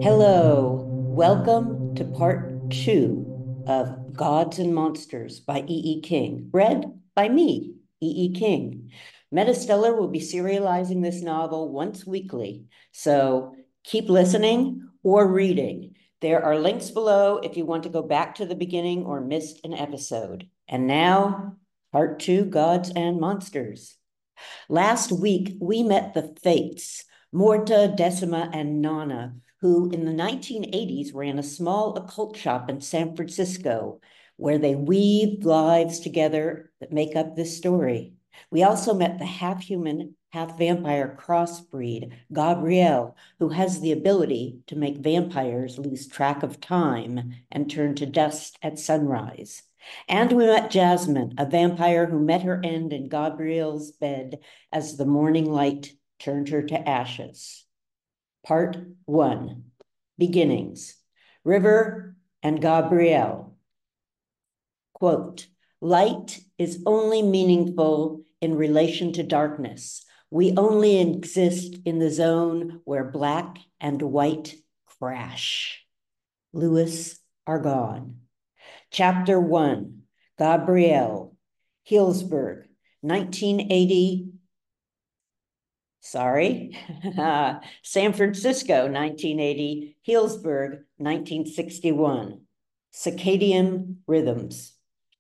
Hello, welcome to part two of Gods and Monsters by E. E. King, read by me, E. E. King. Metastellar will be serializing this novel once weekly, so keep listening or reading. There are links below if you want to go back to the beginning or missed an episode. And now, part two, Gods and Monsters. Last week, we met the Fates, Morta, Decima, and Nana, who in the 1980s ran a small occult shop in San Francisco, where they weaved lives together that make up this story. We also met the half-human, half-vampire crossbreed, Gabrielle, who has the ability to make vampires lose track of time and turn to dust at sunrise. And we met Jasmine, a vampire who met her end in Gabrielle's bed as the morning light turned her to ashes. Part 1, Beginnings. River and Gabrielle. Quote, light is only meaningful in relation to darkness. We only exist in the zone where black and white crash. Louis Argonne. Chapter 1, Gabrielle, Healdsburg, 1980. San Francisco, 1980, Healdsburg, 1961. Circadian Rhythms.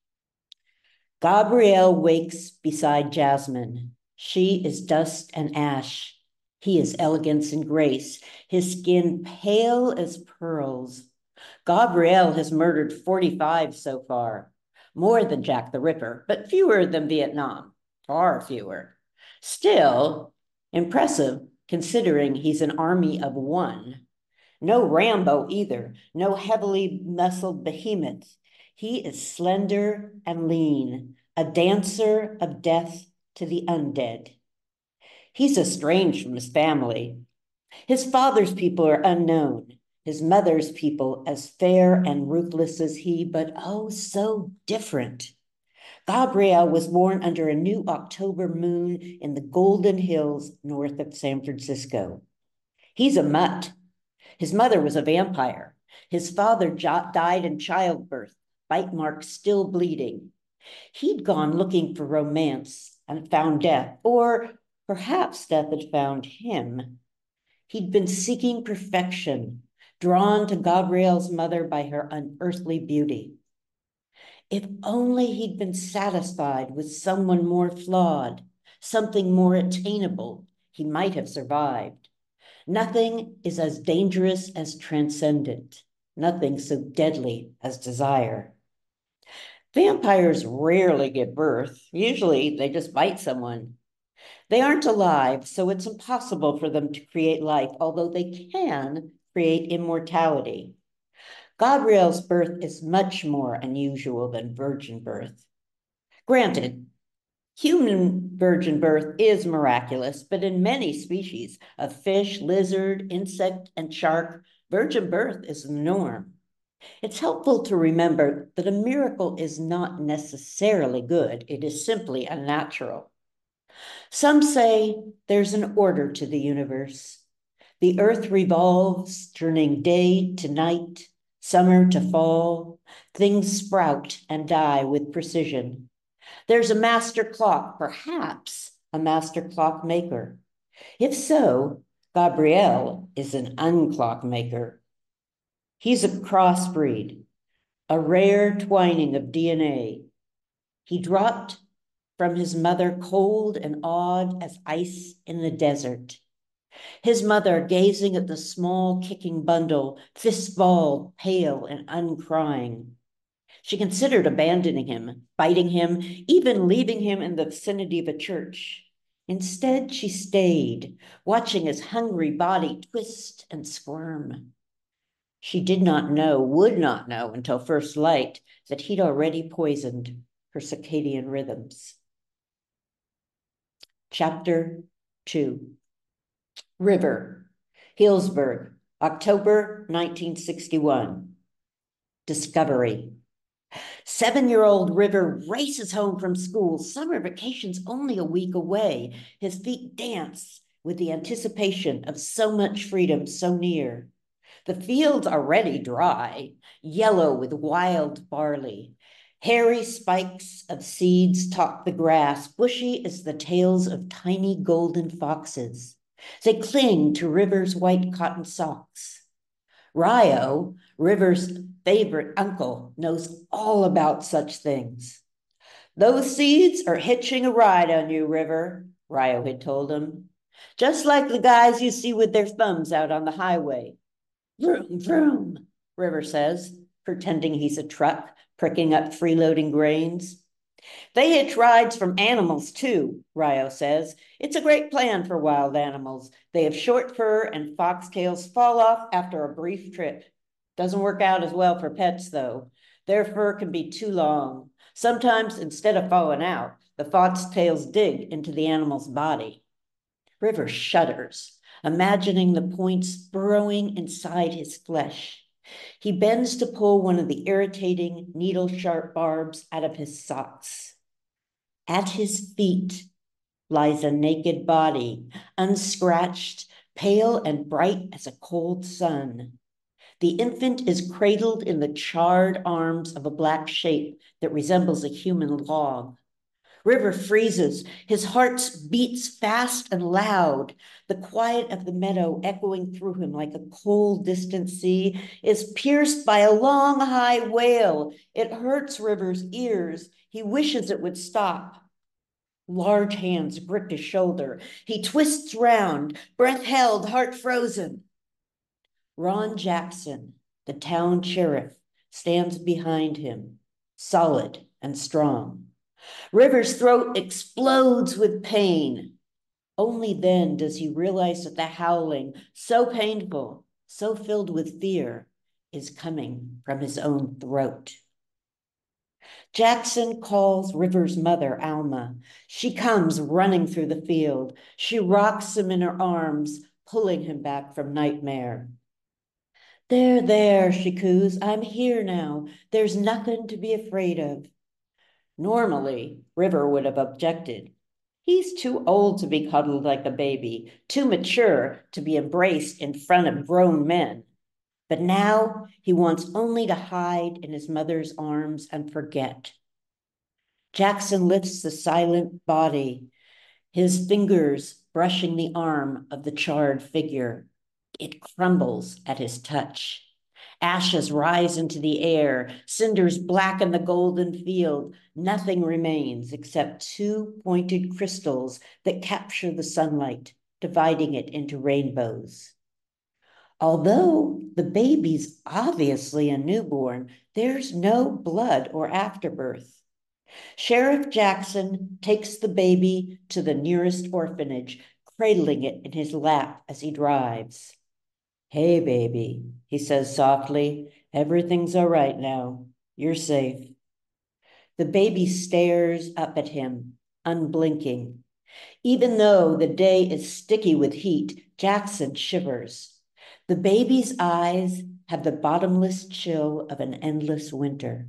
Gabrielle wakes beside Jasmine. She is dust and ash. He is elegance and grace, his skin pale as pearls. Gabrielle has murdered 45 so far, more than Jack the Ripper, but fewer than Vietnam, far fewer. Still, impressive considering he's an army of one. No Rambo either, no heavily muscled behemoth. He is slender and lean, a dancer of death to the undead. He's estranged from his family. His father's people are unknown, his mother's people as fair and ruthless as he, but oh, so different. Gabrielle was born under a new October moon in the Golden Hills north of San Francisco. He's a mutt. His mother was a vampire. His father died in childbirth, bite marks still bleeding. He'd gone looking for romance and found death, or perhaps death had found him. He'd been seeking perfection, drawn to Gabrielle's mother by her unearthly beauty. If only he'd been satisfied with someone more flawed, something more attainable, he might have survived. Nothing is as dangerous as transcendent, nothing so deadly as desire. Vampires rarely give birth. Usually they just bite someone. They aren't alive, so it's impossible for them to create life, although they can create immortality. Gabrielle's birth is much more unusual than virgin birth. Granted, human virgin birth is miraculous, but in many species of fish, lizard, insect, and shark, virgin birth is the norm. It's helpful to remember that a miracle is not necessarily good, it is simply unnatural. Some say there's an order to the universe. The earth revolves, turning day to night, summer to fall. Things sprout and die with precision. There's a master clock, perhaps a master clock maker. If so, Gabrielle is an unclock maker. He's a crossbreed, a rare twining of DNA. He dropped from his mother cold and awed as ice in the desert. His mother gazing at the small kicking bundle, fist-balled, pale and uncrying. She considered abandoning him, biting him, even leaving him in the vicinity of a church. Instead, she stayed, watching his hungry body twist and squirm. She did not know, would not know until first light, that he'd already poisoned her circadian rhythms. Chapter 2, River, Healdsburg, October 1961. Discovery. 7-year-old River races home from school. Summer vacation's only a week away. His feet dance with the anticipation of so much freedom so near. The fields already dry, yellow with wild barley. Hairy spikes of seeds top the grass, bushy as the tails of tiny golden foxes. They cling to River's white cotton socks. Rio, River's favorite uncle, knows all about such things. Those seeds are hitching a ride on you, River, Rio had told him. Just like the guys you see with their thumbs out on the highway. Vroom, vroom, River says, pretending he's a truck, pricking up freeloading grains. They hitch rides from animals too, Rio says. It's a great plan for wild animals. They have short fur and foxtails fall off after a brief trip. Doesn't work out as well for pets, though. Their fur can be too long. Sometimes, instead of falling out, the foxtails dig into the animal's body. River shudders, imagining the points burrowing inside his flesh. He bends to pull one of the irritating, needle-sharp barbs out of his socks. At his feet lies a naked body, unscratched, pale and bright as a cold sun. The infant is cradled in the charred arms of a black shape that resembles a human log. River freezes. His heart beats fast and loud. The quiet of the meadow echoing through him like a cold, distant sea is pierced by a long, high wail. It hurts River's ears. He wishes it would stop. Large hands grip his shoulder. He twists round, breath held, heart frozen. Ron Jackson, the town sheriff, stands behind him, solid and strong. River's throat explodes with pain. Only then does he realize that the howling, so painful, so filled with fear, is coming from his own throat. Jackson calls River's mother, Alma. She comes running through the field. She rocks him in her arms, pulling him back from nightmare. There, she coos. I'm here now. There's nothing to be afraid of. Normally, River would have objected. He's too old to be cuddled like a baby, too mature to be embraced in front of grown men. But now he wants only to hide in his mother's arms and forget. Jackson lifts the silent body, his fingers brushing the arm of the charred figure. It crumbles at his touch. Ashes rise into the air, cinders blacken the golden field. Nothing remains except two pointed crystals that capture the sunlight, dividing it into rainbows. Although the baby's obviously a newborn, there's no blood or afterbirth. Sheriff Jackson takes the baby to the nearest orphanage, cradling it in his lap as he drives. Hey, baby, he says softly. Everything's all right now. You're safe. The baby stares up at him, unblinking. Even though the day is sticky with heat, Jackson shivers. The baby's eyes have the bottomless chill of an endless winter.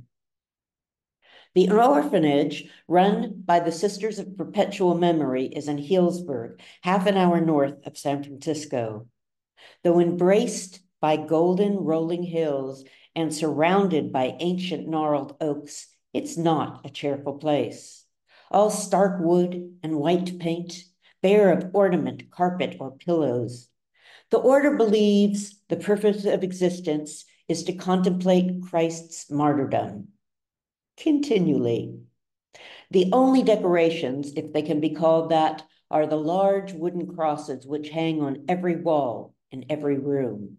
The orphanage, run by the Sisters of Perpetual Memory, is in Healdsburg, half an hour north of San Francisco. Though embraced by golden rolling hills and surrounded by ancient gnarled oaks, it's not a cheerful place. All stark wood and white paint, bare of ornament, carpet, or pillows. The order believes the purpose of existence is to contemplate Christ's martyrdom. Continually. The only decorations, if they can be called that, are the large wooden crosses which hang on every wall in every room.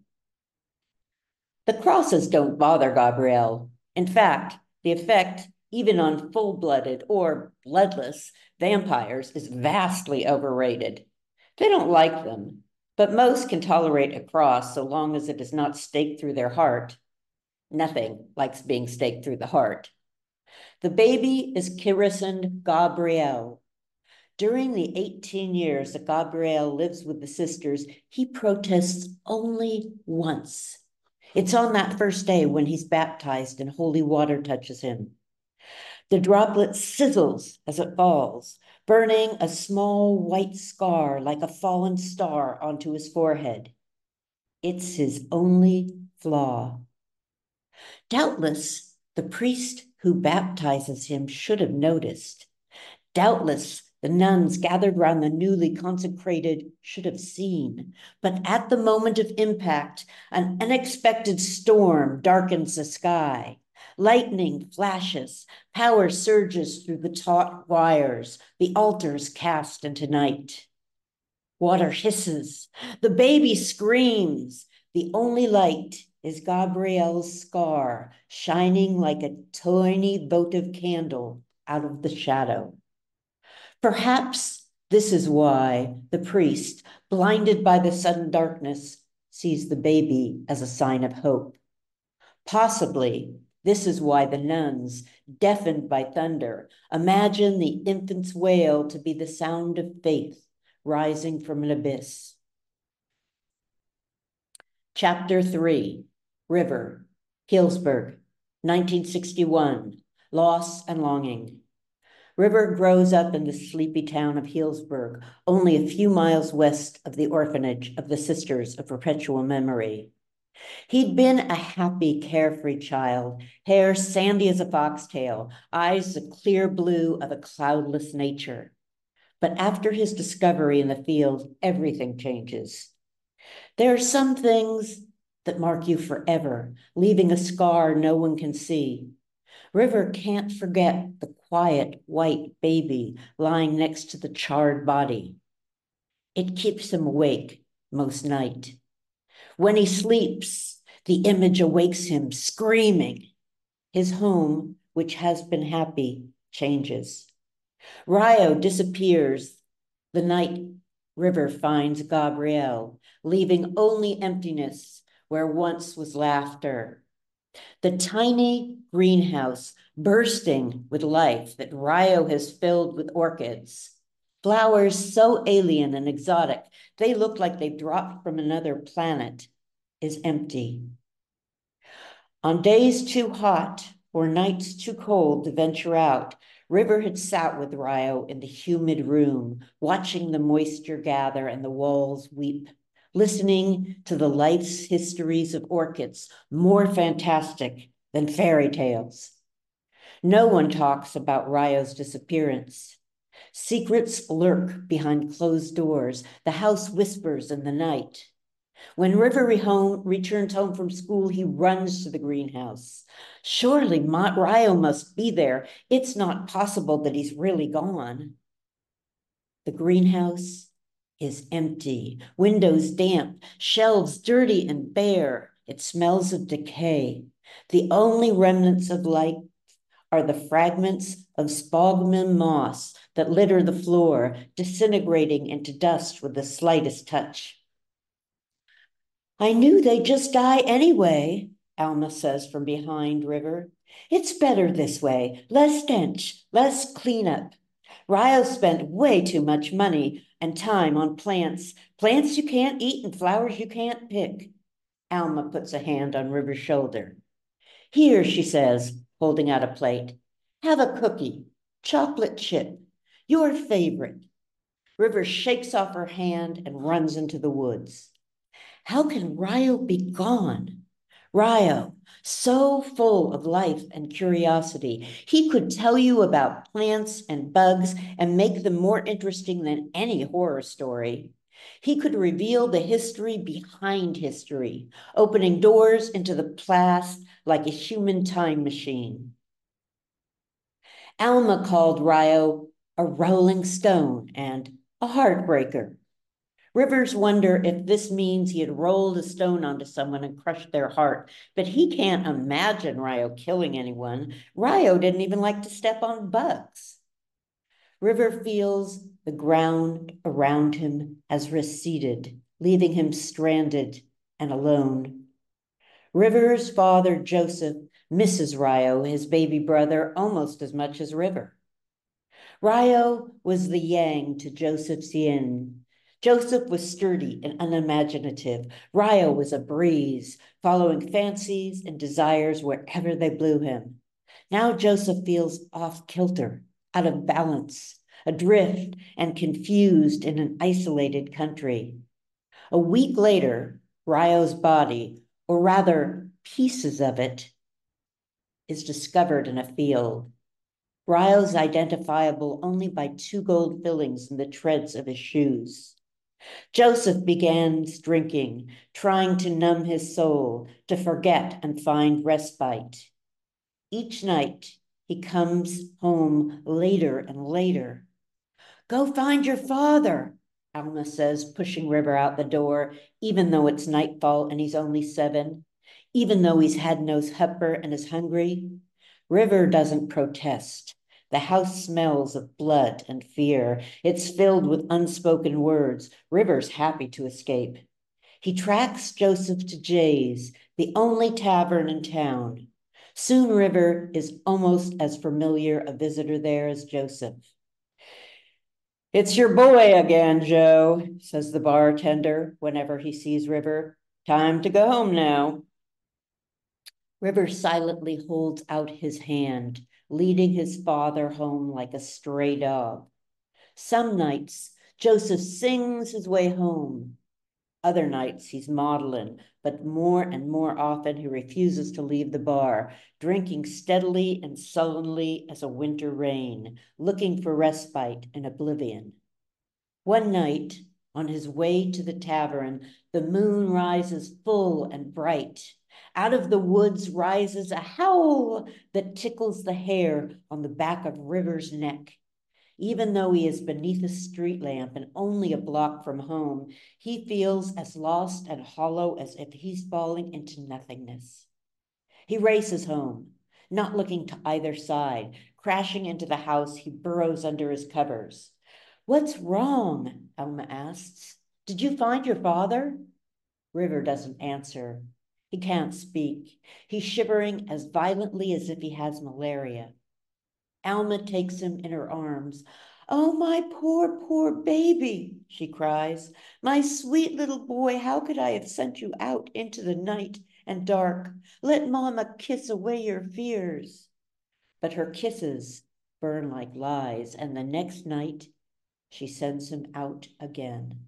The crosses don't bother Gabrielle. In fact, the effect, even on full-blooded or bloodless vampires, is vastly overrated. They don't like them, but most can tolerate a cross so long as it is not staked through their heart. Nothing likes being staked through the heart. The baby is christened Gabriel. During the 18 years that Gabriel lives with the sisters, he protests only once. It's on that first day when he's baptized and holy water touches him. The droplet sizzles as it falls, burning a small white scar like a fallen star onto his forehead. It's his only flaw. Doubtless, the priest who baptizes him should have noticed. Doubtless, the nuns gathered round the newly consecrated should have seen. But at the moment of impact, an unexpected storm darkens the sky. Lightning flashes, power surges through the taut wires, the altar is cast into night. Water hisses, the baby screams. The only light is Gabriel's scar, shining like a tiny votive candle out of the shadow. Perhaps this is why the priest, blinded by the sudden darkness, sees the baby as a sign of hope. Possibly this is why the nuns, deafened by thunder, imagine the infant's wail to be the sound of faith rising from an abyss. Chapter 3, River, Healdsburg, 1961, Loss and Longing. River grows up in the sleepy town of Healdsburg, only a few miles west of the orphanage of the Sisters of Perpetual Memory. He'd been a happy, carefree child, hair sandy as a foxtail, eyes the clear blue of a cloudless nature. But after his discovery in the field, everything changes. There are some things that mark you forever, leaving a scar no one can see. River can't forget the quiet white baby lying next to the charred body. It keeps him awake most night. When he sleeps, the image awakes him screaming. His home, which has been happy, changes. Rio disappears the night River finds Gabrielle, leaving only emptiness where once was laughter. The tiny greenhouse bursting with life that Rio has filled with orchids. Flowers so alien and exotic, they look like they've dropped from another planet, is empty. On days too hot or nights too cold to venture out, River had sat with Rio in the humid room, watching the moisture gather and the walls weep, listening to the life's histories of orchids, more fantastic than fairy tales. No one talks about Rio's disappearance. Secrets lurk behind closed doors. The house whispers in the night. When River returns home from school, he runs to the greenhouse. Surely Rio must be there. It's not possible that he's really gone. The greenhouse is empty, windows damp, shelves dirty and bare. It smells of decay. The only remnants of light are the fragments of sphagnum moss that litter the floor, disintegrating into dust with the slightest touch. I knew they'd just die anyway, Alma says from behind River. It's better this way, less stench, less cleanup. Rio spent way too much money and time on plants you can't eat and flowers you can't pick. Alma puts a hand on River's shoulder. Here, she says, holding out a plate. Have a cookie, chocolate chip, your favorite. River shakes off her hand and runs into the woods. How can Rio be gone? Rio, so full of life and curiosity. He could tell you about plants and bugs and make them more interesting than any horror story. He could reveal the history behind history, opening doors into the past like a human time machine. Alma called Rio a rolling stone and a heartbreaker. Rivers wonder if this means he had rolled a stone onto someone and crushed their heart, but he can't imagine Rio killing anyone. Rio didn't even like to step on bugs. River feels the ground around him has receded, leaving him stranded and alone. River's father, Joseph, misses Rio, his baby brother, almost as much as River. Rio was the yang to Joseph's yin. Joseph was sturdy and unimaginative. Rio was a breeze, following fancies and desires wherever they blew him. Now Joseph feels off kilter, out of balance, adrift and confused in an isolated country. A week later, Ryo's body, or rather pieces of it, is discovered in a field. Ryo's identifiable only by 2 gold fillings in the treads of his shoes. Joseph begins drinking, trying to numb his soul, to forget and find respite. Each night, he comes home later and later. Go find your father, Alma says, pushing River out the door, even though it's nightfall and he's only 7, even though he's had no supper and is hungry. River doesn't protest. The house smells of blood and fear. It's filled with unspoken words. River's happy to escape. He tracks Joseph to Jay's, the only tavern in town. Soon River is almost as familiar a visitor there as Joseph. It's your boy again, Joe, says the bartender whenever he sees River. Time to go home now. River silently holds out his hand, leading his father home like a stray dog. Some nights, Joseph sings his way home. Other nights, he's maudlin, but more and more often, he refuses to leave the bar, drinking steadily and sullenly as a winter rain, looking for respite in oblivion. One night, on his way to the tavern, the moon rises full and bright. Out of the woods rises a howl that tickles the hair on the back of River's neck. Even though he is beneath a street lamp and only a block from home, he feels as lost and hollow as if he's falling into nothingness. He races home, not looking to either side. Crashing into the house, he burrows under his covers. What's wrong? Alma asks. Did you find your father? River doesn't answer. He can't speak. He's shivering as violently as if he has malaria. Alma takes him in her arms. Oh, my poor, poor baby, she cries. My sweet little boy, how could I have sent you out into the night and dark? Let Mama kiss away your fears. But her kisses burn like lies, and the next night she sends him out again.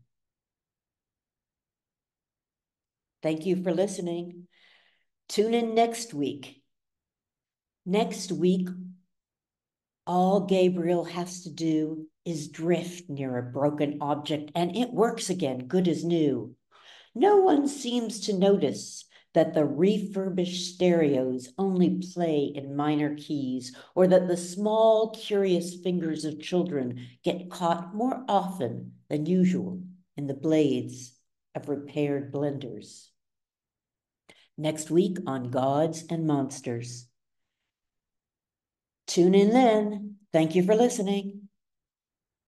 Thank you for listening. Tune in next week. Next week, all Gabriel has to do is drift near a broken object, and it works again, good as new. No one seems to notice that the refurbished stereos only play in minor keys, or that the small, curious fingers of children get caught more often than usual in the blades of repaired blenders. Next week on Gods and Monsters. Tune in then. Thank you for listening.